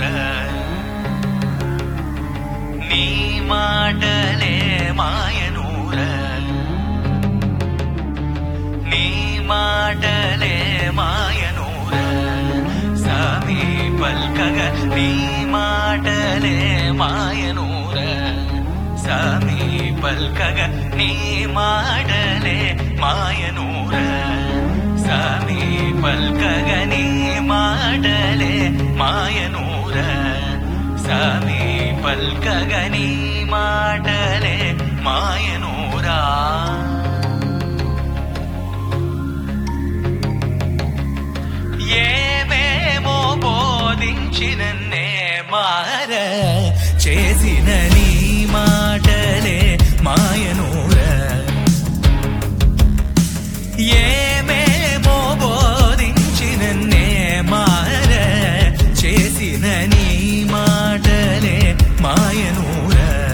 నీ మాటలే మాయనూర నీ మాటలే మాయనూర సామి పల్కగ నీ మాటలే మాయనూర సామి పల్కగ నీ మాటలే మాయనూర సామి పల్కగ నీ మాటలే మాయనూర సామి పల్కగ నీ మాటలే మాయనూరా ఏమేమో బోధించినన్నే మార చేసిన నీ మాటలే మాయనూర ఏమేమో బోధించినన్నే మార చేసిన నీ మాటలే మాయనూర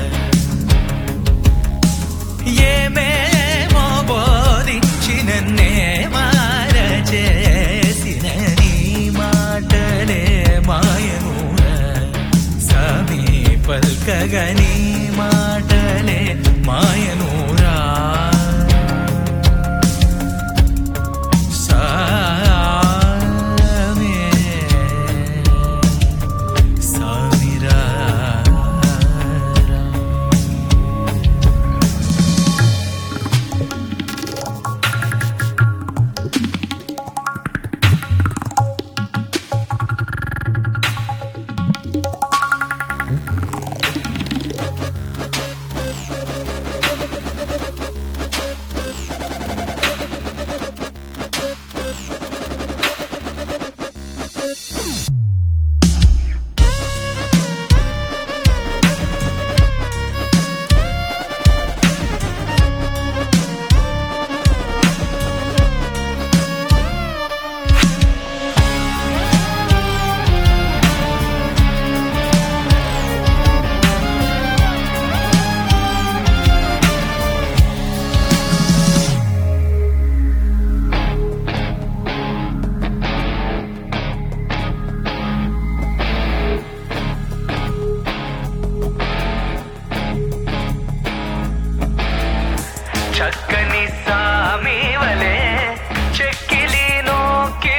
ఏమేమో బోధించినన్నే మార చేసిన నీ మాటలే మాయనూర సామి పల్కగ నీ మాటలే మాయనూరా చక్కని సామి వలే చెక్కిలి నోకే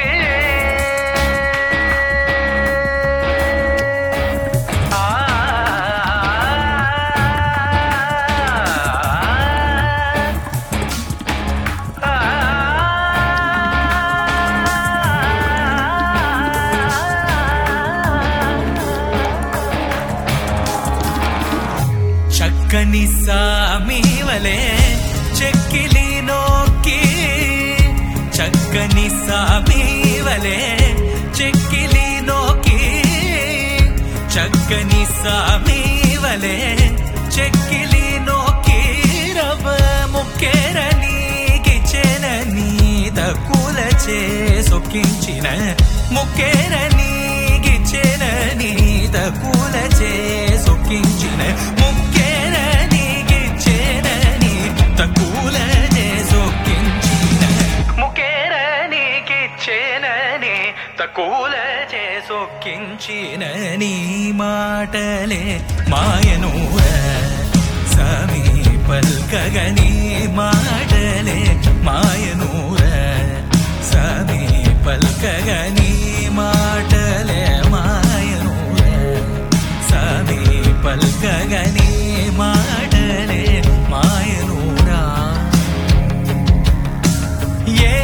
చక్కని సామి వలే చెక్కిలి నోకి చక్కని సామి వలే చెక్కిలి నోకి చక్కని సామి వలే చెక్కిలి నోకి రవ ముక్కేర నీగిచ్చిన నీద కూలచే సొక్కించిన ముక్కేర నీగిచ్చిన నీద కూలచే సొక్కించిన ముక్కేర నీగిచ్చిన నీద కూలచే సొక్కించిన ముక్కేర నీగిచ్చిన నీద కూలచే సొక్కించిన నీ మాటలే మాయనూర సామి పల్కగ నీ మాటలే మాయనూర సామి పల్కగ నీ మాటలే మాయనూర సామి పల్కగ నీ మాటలే మాయనూరా